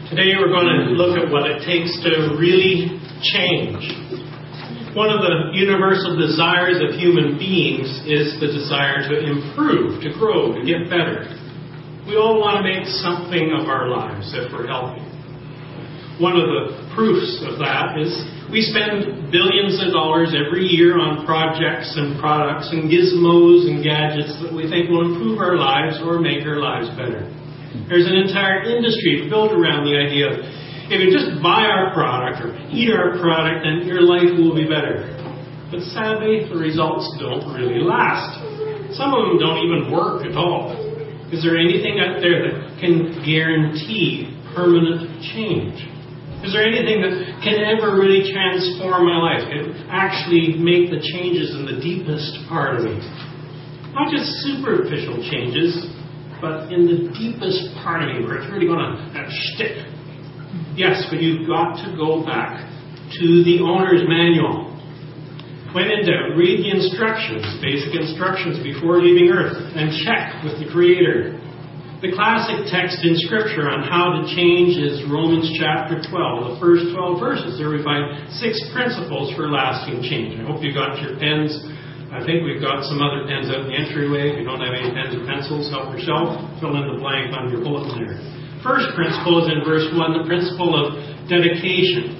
Today we're going to look at what it takes to really change. One of the universal desires of human beings is the desire to improve, to grow, to get better. We all want to make something of our lives if we're healthy. One of the proofs of that is we spend billions of dollars every year on projects and products and gizmos and gadgets that we think will improve our lives or make our lives better. There's an entire industry built around the idea of if you just buy our product or eat our product, then your life will be better. But sadly, the results don't really last. Some of them don't even work at all. Is there anything out there that can guarantee permanent change? Is there anything that can ever really transform my life? Can actually make the changes in the deepest part of me? Not just superficial changes, but in the deepest part of me where it's really going to stick. Yes, but you've got to go back to the owner's manual. When in doubt, read the instructions, basic instructions before leaving Earth, and check with the Creator. The classic text in Scripture on how to change is Romans chapter 12. The first 12 verses, there we find 6 principles for lasting change. I hope you got your pens. I think we've got some other pens out in the entryway. If you don't have any pens or pencils, help yourself. Fill in the blank on your bulletin there. First principle is in verse 1, the principle of dedication.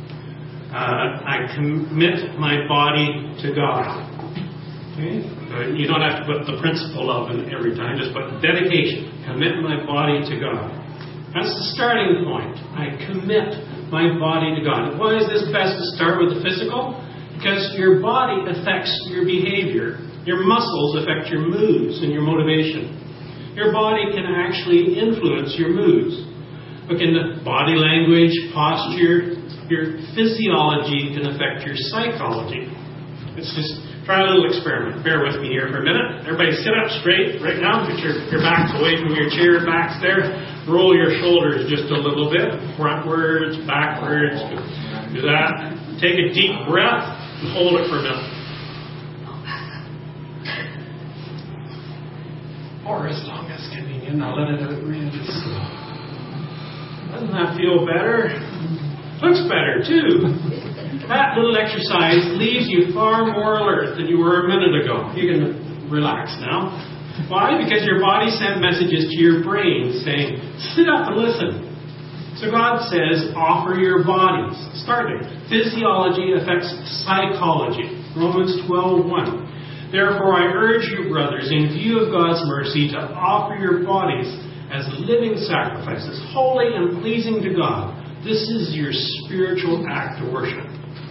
I commit my body to God. Okay? You don't have to put the principle of in every time, just put dedication. Commit my body to God. That's the starting point. I commit my body to God. Why is this best to start with the physical? Because your body affects your behavior. Your muscles affect your moods and your motivation. Your body can actually influence your moods. Look into body language, posture. Your physiology can affect your psychology. Let's just try a little experiment. Bear with me here for a minute. Everybody sit up straight right now. Get your backs away from your chair, backs there. Roll your shoulders just a little bit. Frontwards, backwards. Do that. Take a deep breath and hold it for a minute. Or as long as convenient. Now let it out really slow. Doesn't that feel better? Looks better too. That little exercise leaves you far more alert than you were a minute ago. You can relax now. Why? Because your body sent messages to your brain saying, sit up and listen. So God says, offer your bodies. Start there. Physiology affects psychology. Romans 12:1. Therefore, I urge you, brothers, in view of God's mercy, to offer your bodies as living sacrifices, holy and pleasing to God. This is your spiritual act of worship.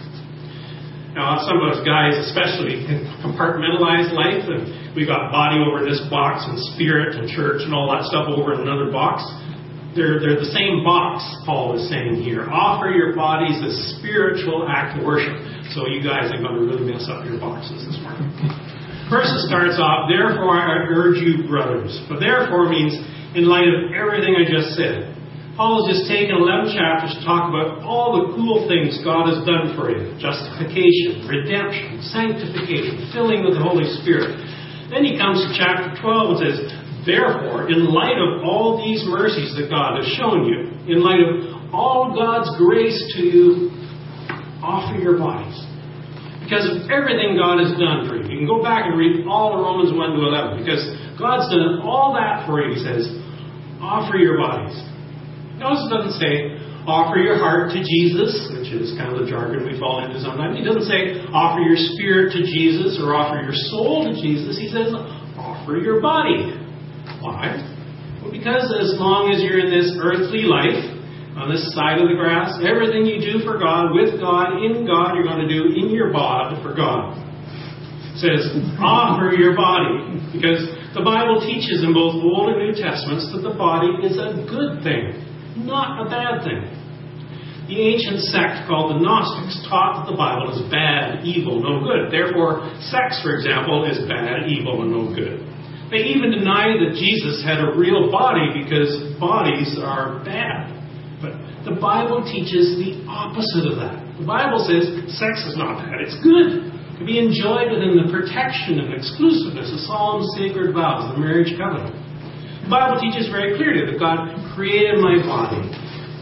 Now, some of us guys especially can compartmentalize life, and we've got body over this box, and spirit and church and all that stuff over in another box. They're the same box, Paul is saying here. Offer your bodies as spiritual act of worship. So you guys are going to really mess up your boxes this morning. First it starts off, therefore I urge you, brothers. But therefore means, in light of everything I just said, Paul has just taken 11 chapters to talk about all the cool things God has done for you. Justification, redemption, sanctification, filling with the Holy Spirit. Then he comes to chapter 12 and says, therefore, in light of all these mercies that God has shown you, in light of all God's grace to you, offer your bodies. Because of everything God has done for you. You can go back and read all of Romans 1 to 11. Because God's done all that for you. He says, offer your bodies. Notice it doesn't say, offer your heart to Jesus, which is kind of the jargon we fall into sometimes. He doesn't say, offer your spirit to Jesus or offer your soul to Jesus. He says, offer your body. Why? Well, because as long as you're in this earthly life, on this side of the grass, everything you do for God, with God, in God, you're going to do in your bod for God. It says, offer your body. Because the Bible teaches in both Old and New Testaments that the body is a good thing, not a bad thing. The ancient sect called the Gnostics taught that the Bible is bad, evil, no good. Therefore, sex, for example, is bad, evil, and no good. They even deny that Jesus had a real body because bodies are bad. But the Bible teaches the opposite of that. The Bible says sex is not bad, it's good. It can be enjoyed within the protection and exclusiveness of solemn sacred vows, the marriage covenant. The Bible teaches very clearly that God created my body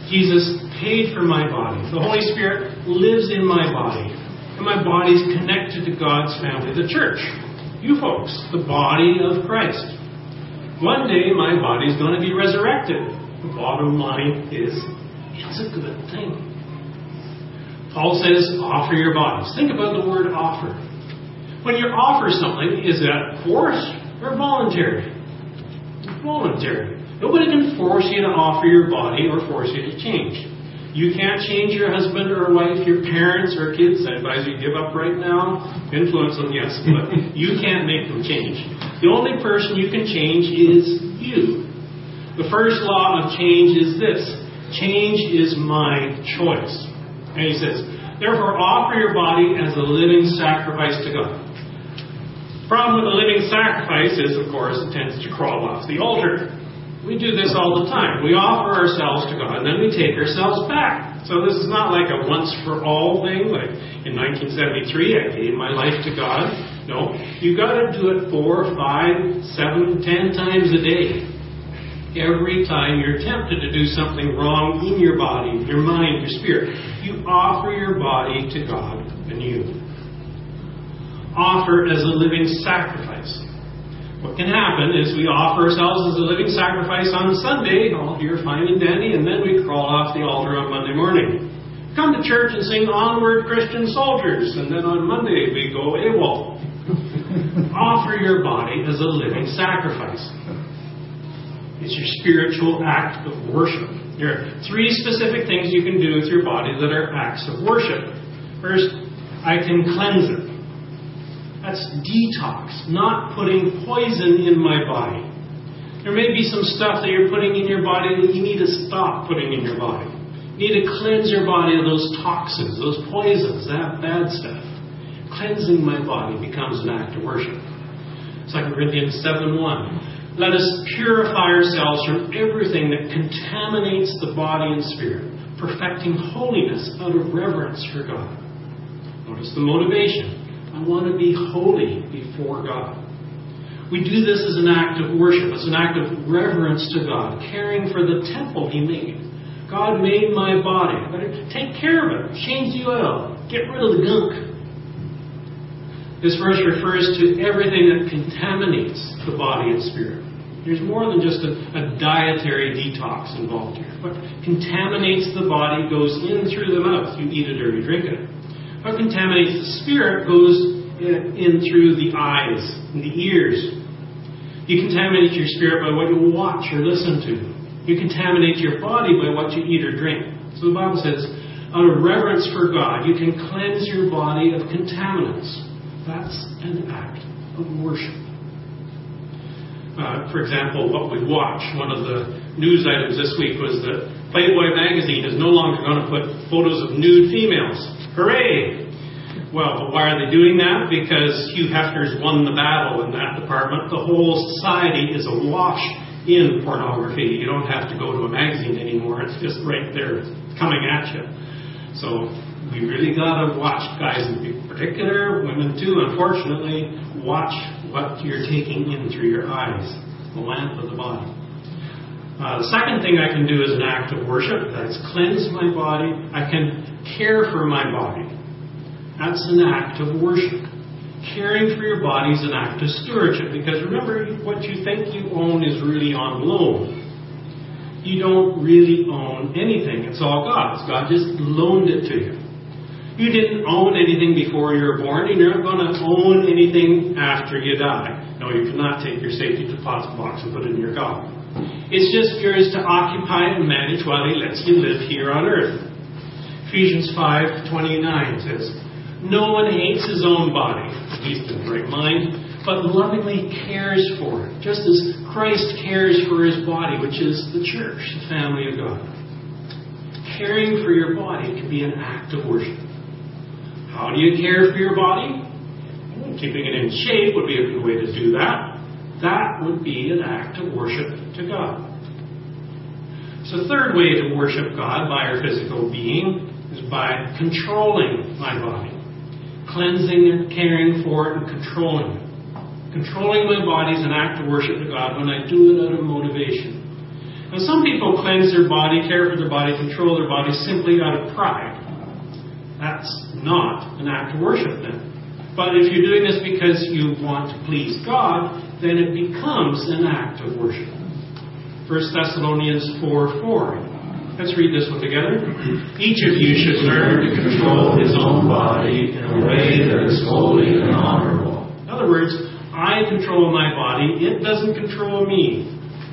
Jesus paid for my body. The Holy Spirit lives in my body. And my body's connected to God's family, the church. You folks, the body of Christ. One day my body's going to be resurrected. The bottom line is, it's a good thing. Paul says, offer your bodies. Think about the word offer. When you offer something, is that forced or voluntary? Voluntary. Nobody can force you to offer your body or force you to change. You can't change your husband or wife, your parents or kids. I advise you give up right now. Influence them, yes, but you can't make them change. The only person you can change is you. The first law of change is this. Change is my choice. And he says, therefore offer your body as a living sacrifice to God. The problem with a living sacrifice is, of course, it tends to crawl off the altar. We do this all the time. We offer ourselves to God, and then we take ourselves back. So this is not like a once-for-all thing, like in 1973, I gave my life to God. No, you've got to do it 4, 5, 7, 10 times a day. Every time you're tempted to do something wrong in your body, your mind, your spirit, you offer your body to God anew. Offer as a living sacrifice. What can happen is we offer ourselves as a living sacrifice on Sunday, all here fine and dandy, and then we crawl off the altar on Monday morning. Come to church and sing Onward Christian Soldiers, and then on Monday we go AWOL. Offer your body as a living sacrifice. It's your spiritual act of worship. There are 3 specific things you can do with your body that are acts of worship. First, I can cleanse it. That's detox, not putting poison in my body. There may be some stuff that you're putting in your body that you need to stop putting in your body. You need to cleanse your body of those toxins, those poisons, that bad stuff. Cleansing my body becomes an act of worship. 2 Corinthians 7:1. Let us purify ourselves from everything that contaminates the body and spirit, perfecting holiness out of reverence for God. Notice the motivation. I want to be holy before God. We do this as an act of worship, as an act of reverence to God, caring for the temple He made. God made my body. I better take care of it. Change the oil. Get rid of the gunk. This verse refers to everything that contaminates the body and spirit. There's more than just a dietary detox involved here. What contaminates the body goes in through the mouth. You eat it or you drink it. What contaminates the spirit goes in through the eyes and the ears. You contaminate your spirit by what you watch or listen to. You contaminate your body by what you eat or drink. So the Bible says, out of reverence for God, you can cleanse your body of contaminants. That's an act of worship. For example, what we watch. One of the news items this week was that Playboy magazine is no longer going to put photos of nude females. Hooray! Well, but why are they doing that? Because Hugh Hefner's won the battle in that department. The whole society is awash in pornography. You don't have to go to a magazine anymore. It's just right there coming at you. So we really got to watch, guys in particular, women too, unfortunately, watch what you're taking in through your eyes, the lamp of the body. The second thing I can do as an act of worship, that's cleanse my body. I can care for my body. That's an act of worship. Caring for your body is an act of stewardship, because remember, what you think you own is really on loan. You don't really own anything. It's all God's. God just loaned it to you. You didn't own anything before you were born, and you're not going to own anything after you die. No, you cannot take your safety deposit box and put it in your God. It's just yours to occupy and manage while He lets you live here on earth. Ephesians 5:29 says, no one hates his own body, at least in the right mind, but lovingly cares for it, just as Christ cares for His body, which is the church, the family of God. Caring for your body can be an act of worship. How do you care for your body? Well, keeping it in shape would be a good way to do that. That would be an act of worship to God. So the third way to worship God by our physical being is by controlling my body. Cleansing and caring for it and controlling it. Controlling my body is an act of worship to God when I do it out of motivation. Now, some people cleanse their body, care for their body, control their body simply out of pride. That's not an act of worship then. But if you're doing this because you want to please God, then it becomes an act of worship. 1 Thessalonians 4:4. Let's read this one together. Each of you should learn to control his own body in a way that is holy and honorable. In other words, I control my body. It doesn't control me.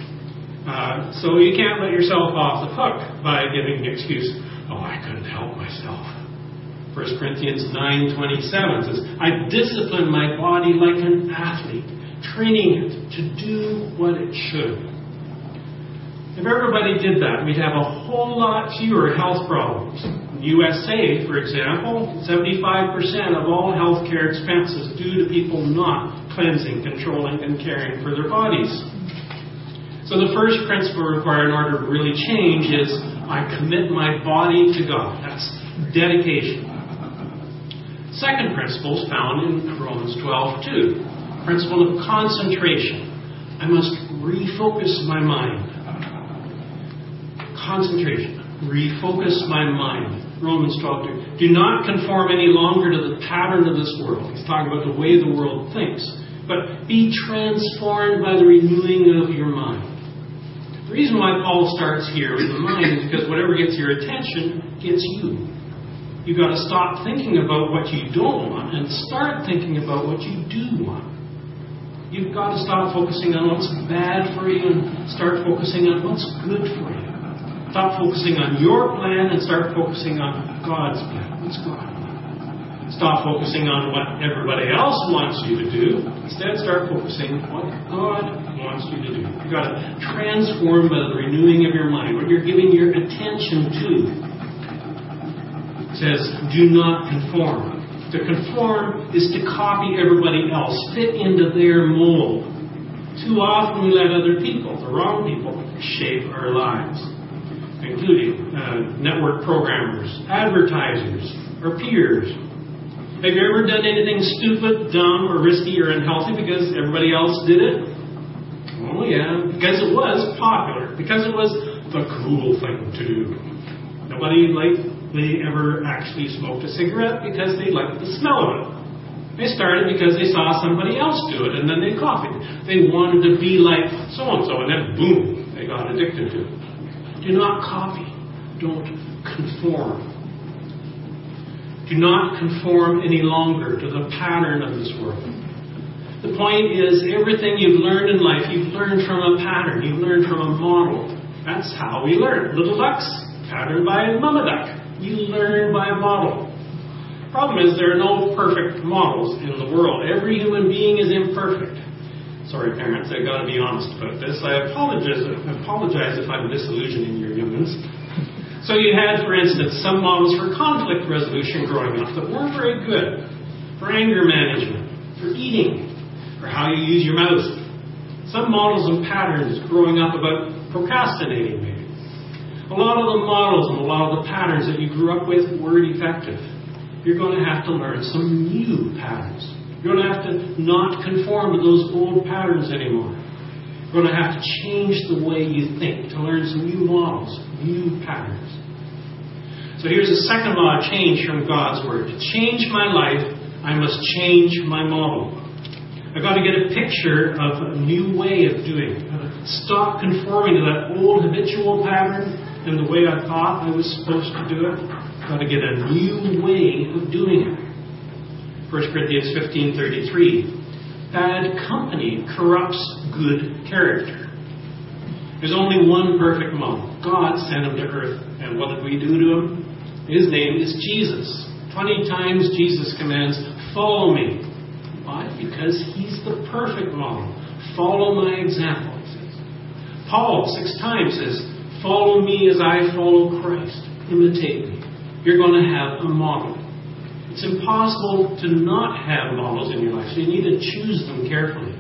So you can't let yourself off the hook by giving an excuse. Oh, I couldn't help myself. 1 Corinthians 9:27 says, I discipline my body like an athlete, training it to do what it should. If everybody did that, we'd have a whole lot fewer health problems. In the USA, for example, 75% of all healthcare expenses due to people not cleansing, controlling, and caring for their bodies. So the first principle required in order to really change is I commit my body to God. That's dedication. Second principle is found in Romans 12:2. Principle of concentration. I must refocus my mind. Concentration. Refocus my mind. Romans 12:2. Do not conform any longer to the pattern of this world. He's talking about the way the world thinks. But be transformed by the renewing of your mind. The reason why Paul starts here with the mind is because whatever gets your attention gets you. You've got to stop thinking about what you don't want and start thinking about what you do want. You've got to stop focusing on what's bad for you and start focusing on what's good for you. Stop focusing on your plan and start focusing on God's plan. What's God? Stop focusing on what everybody else wants you to do. Instead, start focusing on what God wants you to do. You've got to transform by the renewing of your mind, what you're giving your attention to. It says, do not conform. To conform is to copy everybody else, fit into their mold. Too often we let other people, the wrong people, shape our lives, including network programmers, advertisers, or peers. Have you ever done anything stupid, dumb, or risky, or unhealthy because everybody else did it? Oh yeah, because it was popular, because it was the cool thing to do. Nobody they ever actually smoked a cigarette because they liked the smell of it. They started because they saw somebody else do it, and then they copied. They wanted to be like so-and-so, and then boom, they got addicted to it. Do not copy. Don't conform. Do not conform any longer to the pattern of this world. The point is, everything you've learned in life, you've learned from a pattern. You've learned from a model. That's how we learn. Little ducks, patterned by Mama Duck. You learn by a model. Problem is, there are no perfect models in the world. Every human being is imperfect. Sorry, parents, I've got to be honest about this. I apologize if I'm disillusioning your humans. So you had, for instance, some models for conflict resolution growing up that weren't very good. For anger management, for eating, for how you use your mouth. Some models and patterns growing up about procrastinating, maybe. A lot of the models and a lot of the patterns that you grew up with were defective. You're going to have to learn some new patterns. You're going to have to not conform to those old patterns anymore. You're going to have to change the way you think to learn some new models, new patterns. So here's the second law of change from God's Word. To change my life, I must change my model. I've got to get a picture of a new way of doing it. I've got to stop conforming to that old habitual pattern and the way I thought I was supposed to do it. I've got to get a new way of doing it. 1 Corinthians 15:33. Bad company corrupts good character. There's only one perfect model. God sent him to earth. And what did we do to him? His name is Jesus. 20 times Jesus commands, follow me. Why? Because he's the perfect model. Follow my example, he says. Paul 6 times says, follow me as I follow Christ. Imitate me. You're going to have a model. It's impossible to not have models in your life, so you need to choose them carefully.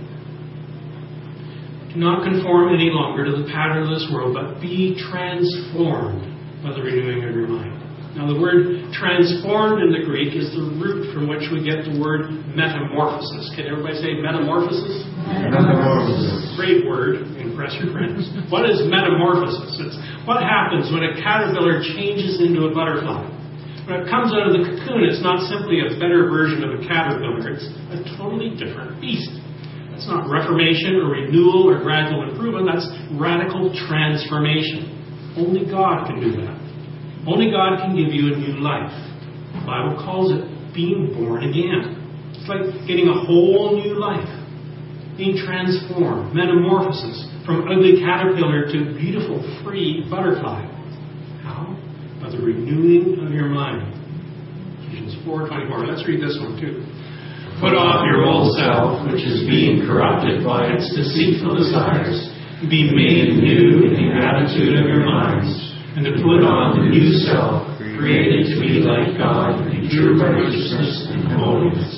Do not conform any longer to the pattern of this world, but be transformed by the renewing of your mind. Now, the word transformed in the Greek is the root from which we get the word metamorphosis. Can everybody say metamorphosis? Metamorphosis. Great word. Impress your friends. What is metamorphosis? It's what happens when a caterpillar changes into a butterfly. When it comes out of the cocoon, it's not simply a better version of a caterpillar. It's a totally different beast. That's not reformation or renewal or gradual improvement. That's radical transformation. Only God can do that. Only God can give you a new life. The Bible calls it being born again. It's like getting a whole new life. Being transformed. Metamorphosis. From ugly caterpillar to beautiful, free butterfly. How? By the renewing of your mind. Ephesians 4:24. Let's read this one too. Put off your old self, which is being corrupted by its deceitful desires. Be made new in the attitude of your minds. And to put on the new self, created to be like God in pure righteousness and holiness.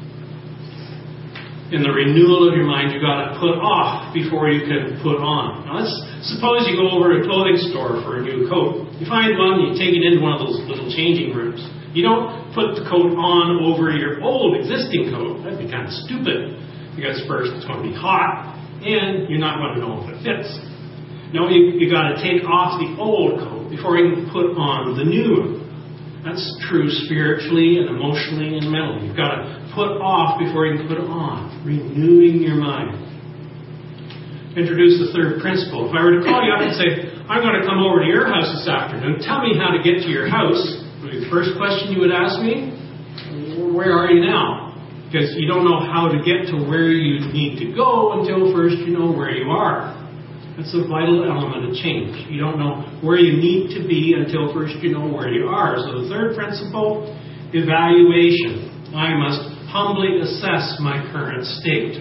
In the renewal of your mind, you've got to put off before you can put on. Now, let's suppose you go over to a clothing store for a new coat. You find one, you take it into one of those little changing rooms. You don't put the coat on over your old existing coat. That'd be kind of stupid. Because first, it's going to be hot, and you're not going to know if it fits. No, you got to take off the old coat before you can put on the new. That's true spiritually and emotionally and mentally. You've got to put off before you can put on. Renewing your mind. Introduce the third principle. If I were to call you up and say, I'm going to come over to your house this afternoon, tell me how to get to your house, the first question you would ask me, where are you now? Because you don't know how to get to where you need to go until first you know where you are. That's a vital element of change. You don't know where you need to be until first you know where you are. So the third principle, evaluation. I must humbly assess my current state.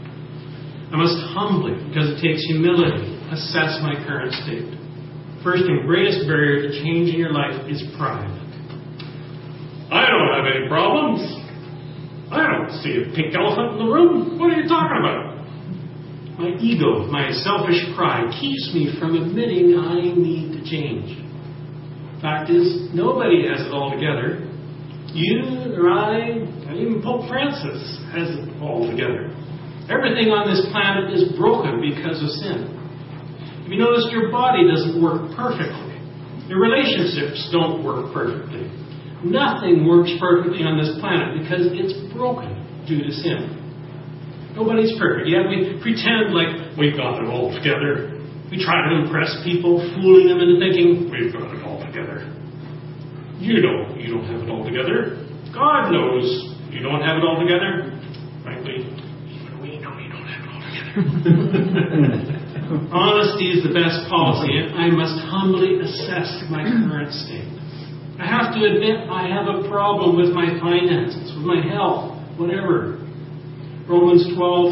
I must humbly, because it takes humility, assess my current state. First and greatest barrier to change in your life is pride. I don't have any problems. I don't see a pink elephant in the room. What are you talking about? My ego, my selfish pride keeps me from admitting I need to change. Fact is, nobody has it all together. You or I, and even Pope Francis has it all together. Everything on this planet is broken because of sin. Have you noticed your body doesn't work perfectly? Your relationships don't work perfectly. Nothing works perfectly on this planet because it's broken due to sin. Nobody's perfect. Yet we pretend like we've got it all together. We try to impress people, fooling them into thinking we've got it all together. You know you don't have it all together. God knows you don't have it all together. Frankly, even we know you don't have it all together. Honesty is the best policy, and I must humbly assess my current state. I have to admit I have a problem with my finances, with my health, whatever. Romans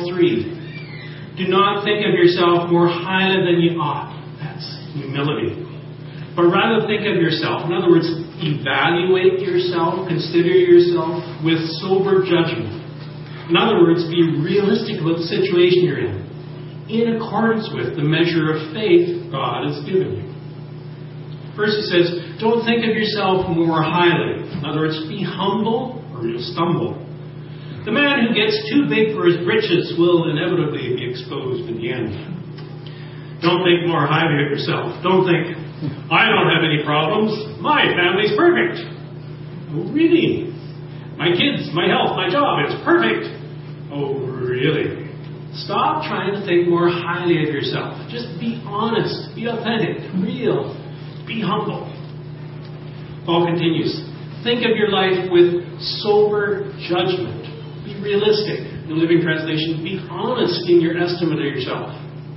12:3. Do not think of yourself more highly than you ought. That's humility. But rather think of yourself. In other words, evaluate yourself, consider yourself with sober judgment. In other words, be realistic about the situation you're in accordance with the measure of faith God has given you. First he says, don't think of yourself more highly. In other words, be humble or you'll stumble. The man who gets too big for his britches will inevitably be exposed in the end. Don't think more highly of yourself. Don't think, I don't have any problems. My family's perfect. Oh, really? My kids, my health, my job, it's perfect. Oh, really? Stop trying to think more highly of yourself. Just be honest, be authentic, real, be humble. Paul continues, think of your life with sober judgment. Be realistic. The Living Translation, be honest in your estimate of yourself.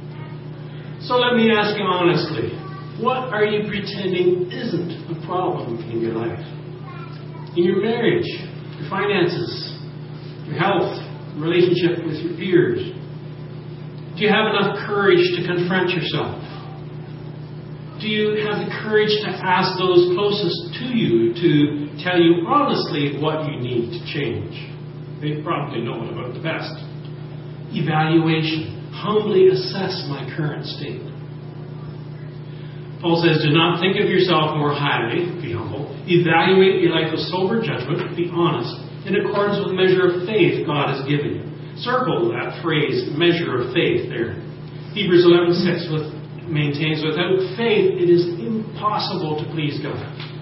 So let me ask you honestly, what are you pretending isn't a problem in your life? In your marriage, your finances, your health, relationship with your peers? Do you have enough courage to confront yourself? Do you have the courage to ask those closest to you to tell you honestly what you need to change? They probably know it about the best. Evaluation. Humbly assess my current state. Paul says, do not think of yourself more highly, be humble. Evaluate your life with sober judgment, be honest, in accordance with the measure of faith God has given you. Circle that phrase, measure of faith there. Hebrews 11:6 maintains, without faith it is impossible to please God.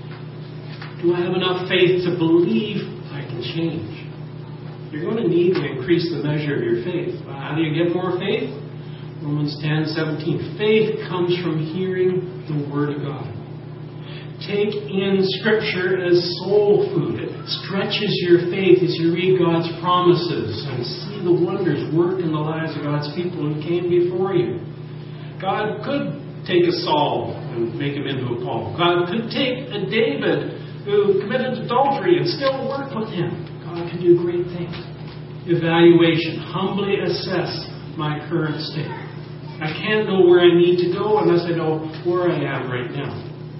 Do I have enough faith to believe I can change? You're going to need to increase the measure of your faith. How do you get more faith? Romans 10:17. Faith comes from hearing the Word of God. Take in Scripture as soul food. It stretches your faith as you read God's promises and see the wonders worked in the lives of God's people who came before you. God could take a Saul and make him into a Paul. God could take a David who committed adultery and still work with him. God can do great things. Evaluation. Humbly assess my current state. I can't know where I need to go unless I know where I am right now.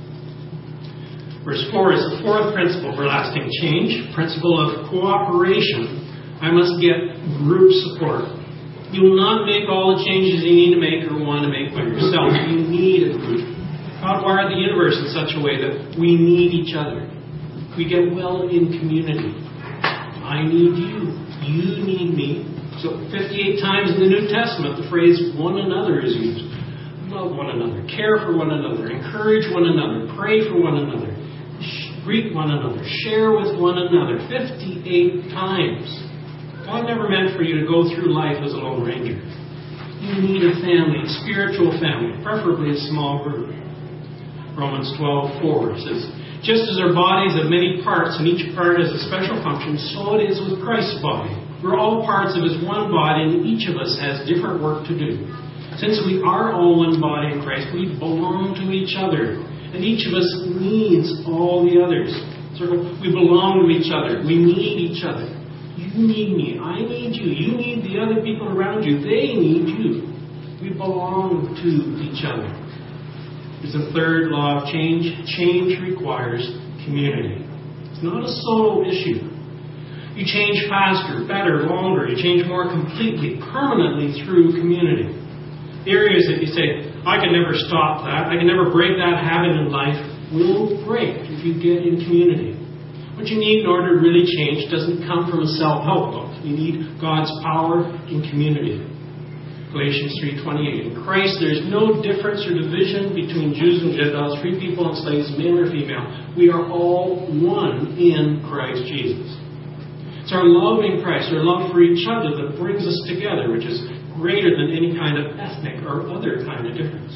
Verse 4 is the fourth principle for lasting change. Principle of cooperation. I must get group support. You will not make all the changes you need to make or want to make by yourself. You need a group. God wired the universe in such a way that we need each other. We get well in community. I need you. You need me. So 58 times in the New Testament, the phrase one another is used. Love one another. Care for one another. Encourage one another. Pray for one another. Greet one another. Share with one another. 58 times. God never meant for you to go through life as a lone ranger. You need a family, a spiritual family, preferably a small group. Romans 12:4 says, just as our bodies have many parts and each part has a special function, so it is with Christ's body. We're all parts of His one body and each of us has different work to do. Since we are all one body in Christ, we belong to each other. And each of us needs all the others. So we belong to each other. We need each other. You need me. I need you. You need the other people around you. They need you. We belong to each other. There's a third law of change. Change requires community. It's not a solo issue. You change faster, better, longer. You change more completely, permanently through community. The areas that you say, I can never stop that, I can never break that habit in life, will break if you get in community. What you need in order to really change doesn't come from a self-help book. You need God's power in community. Galatians 3:28. In Christ there is no difference or division between Jews and Gentiles, free people and slaves, male or female. We are all one in Christ Jesus. It's our love in Christ, our love for each other that brings us together, which is greater than any kind of ethnic or other kind of difference.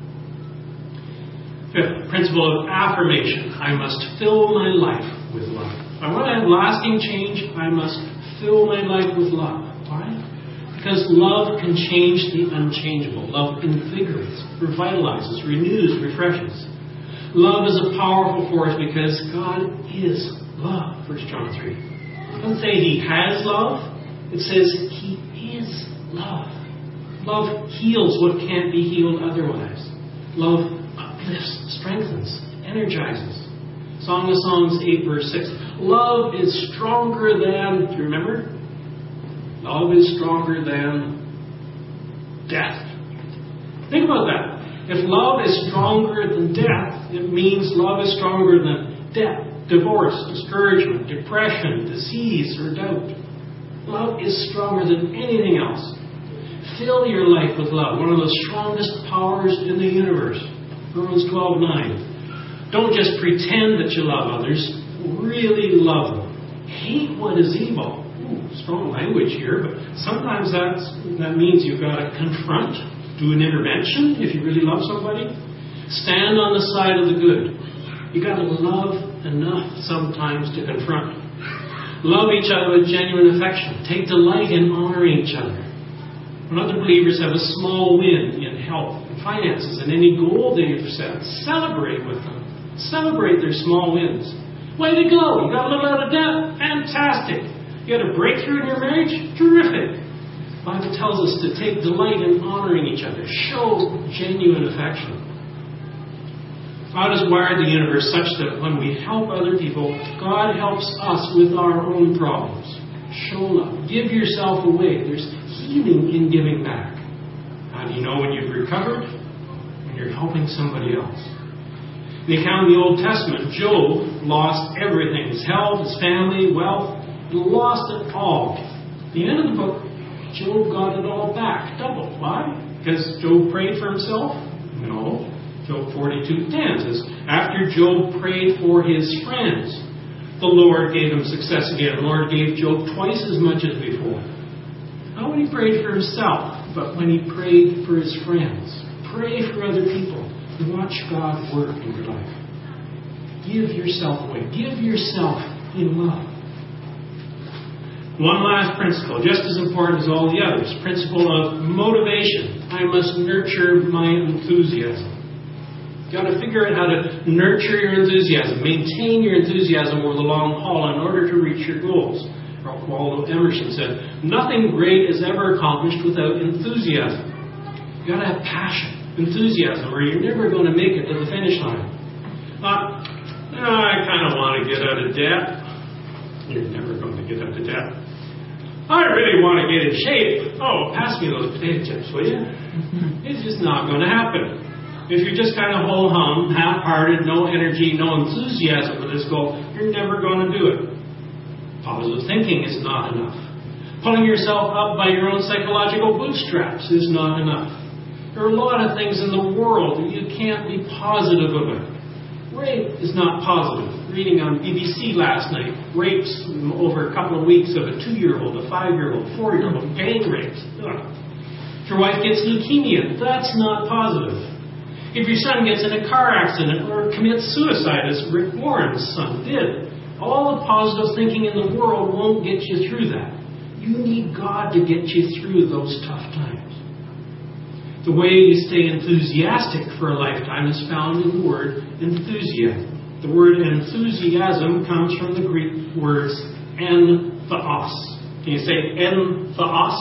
Fifth, principle of affirmation. I must fill my life with love. If I want to have lasting change, I must fill my life with love. Why? Because love can change the unchangeable. Love invigorates, revitalizes, renews, refreshes. Love is a powerful force because God is love. 1 John 3. It doesn't say He has love. It says He is love. Love heals what can't be healed otherwise. Love uplifts, strengthens, energizes. Song of Songs 8 verse 6. Love is stronger than, do you remember? Love is stronger than death. Think about that. If love is stronger than death, it means love is stronger than death, divorce, discouragement, depression, disease, or doubt. Love is stronger than anything else. Fill your life with love, one of the strongest powers in the universe. Romans 12:9. Don't just pretend that you love others. Really love them. Hate what is evil. Ooh, strong language here, but sometimes that means you've got to confront, do an intervention if you really love somebody. Stand on the side of the good. You've got to love enough sometimes to confront. Love each other with genuine affection. Take delight in honoring each other. When other believers have a small win in health, in finances, and any goal they've set, celebrate with them. Celebrate their small wins. Way to go! You got a little out of debt? Fantastic! You had a breakthrough in your marriage? Terrific! The Bible tells us to take delight in honoring each other. Show genuine affection. God has wired the universe such that when we help other people, God helps us with our own problems. Show love. Give yourself away. There's healing in giving back. How do you know when you've recovered? When you're helping somebody else. In the account of the Old Testament, Job lost everything. His health, his family, wealth. He lost it all. At the end of the book, Job got it all back, double. Why? Because Job prayed for himself? No. Job 42:10 says, after Job prayed for his friends, the Lord gave him success again. The Lord gave Job twice as much as before. Not when he prayed for himself, but when he prayed for his friends. Pray for other people. Watch God work in your life. Give yourself away. Give yourself in love. One last principle, just as important as all the others. Principle of motivation. I must nurture my enthusiasm. You've got to figure out how to nurture your enthusiasm, maintain your enthusiasm over the long haul in order to reach your goals. Waldo Emerson said, nothing great is ever accomplished without enthusiasm. You've got to have passion, enthusiasm, or you're never going to make it to the finish line. I kind of want to get out of debt. You're never going to get out of debt. I really want to get in shape. Oh, pass me those potato chips, will you? It's just not going to happen. If you're just kind of ho-hum, half-hearted, no energy, no enthusiasm for this goal, you're never going to do it. Positive thinking is not enough. Pulling yourself up by your own psychological bootstraps is not enough. There are a lot of things in the world that you can't be positive about. Rape is not positive. Reading on BBC last night, rapes over a couple of weeks of a 2-year-old, a 5-year-old, 4-year-old, gang rapes. If your wife gets leukemia, that's not positive. If your son gets in a car accident or commits suicide, as Rick Warren's son did, all the positive thinking in the world won't get you through that. You need God to get you through those tough times. The way you stay enthusiastic for a lifetime is found in the word enthusiasm. The word enthusiasm comes from the Greek words entheos. Can you say entheos?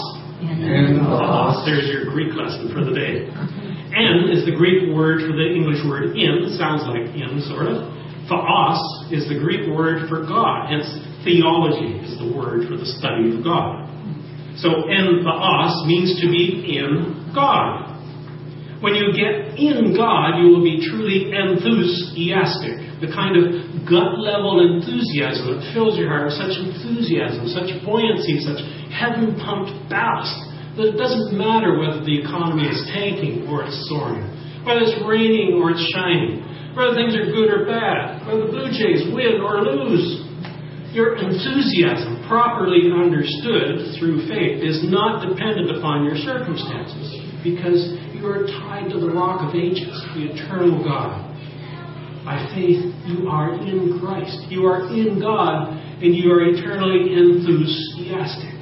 Entheos. There's your Greek lesson for the day. En is the Greek word for the English word in. It sounds like in, sort of. Theos is the Greek word for God. Hence, theology is the word for the study of God. So, entheos means to be in God. When you get in God, you will be truly enthusiastic. The kind of gut-level enthusiasm that fills your heart with such enthusiasm, such buoyancy, such heaven-pumped ballast, that it doesn't matter whether the economy is tanking or it's soaring, whether it's raining or it's shining, whether things are good or bad, whether the Blue Jays win or lose. Your enthusiasm, properly understood through faith, is not dependent upon your circumstances, because you are tied to the Rock of Ages, the eternal God. By faith, you are in Christ. You are in God, and you are eternally enthusiastic.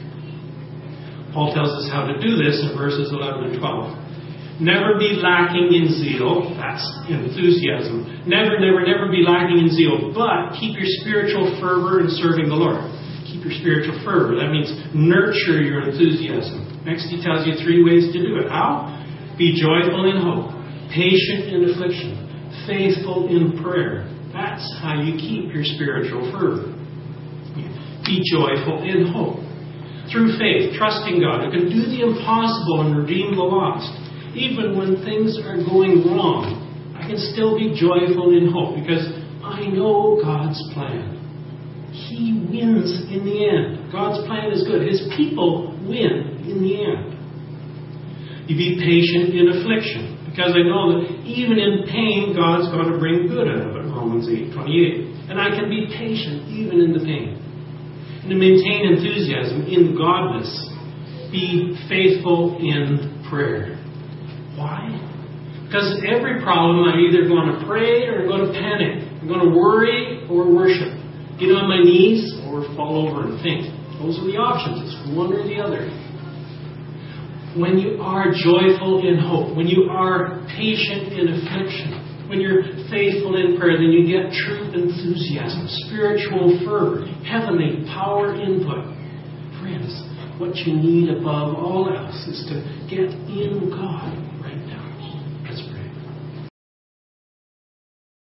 Paul tells us how to do this in verses 11 and 12. Never be lacking in zeal. That's enthusiasm. Never, never, never be lacking in zeal. But keep your spiritual fervor in serving the Lord. Keep your spiritual fervor. That means nurture your enthusiasm. Next, he tells you 3 ways to do it. How? Be joyful in hope. Patient in affliction. Faithful in prayer. That's how you keep your spiritual fervor. Be joyful in hope. Through faith, trusting God, who can do the impossible and redeem the lost. Even when things are going wrong, I can still be joyful in hope because I know God's plan. He wins in the end. God's plan is good. His people win in the end. You be patient in affliction because I know that even in pain, God's going to bring good out of it. Romans 8:28. And I can be patient even in the pain. And to maintain enthusiasm in godness, be faithful in prayer. Why? Because in every problem, I'm either going to pray or I'm going to panic. I'm going to worry or worship. Get on my knees or fall over and faint. Those are the options. It's one or the other. When you are joyful in hope, when you are patient in affliction, when you're faithful in prayer, then you get true enthusiasm, spiritual fervor, heavenly power input. Friends, what you need above all else is to get in God right now.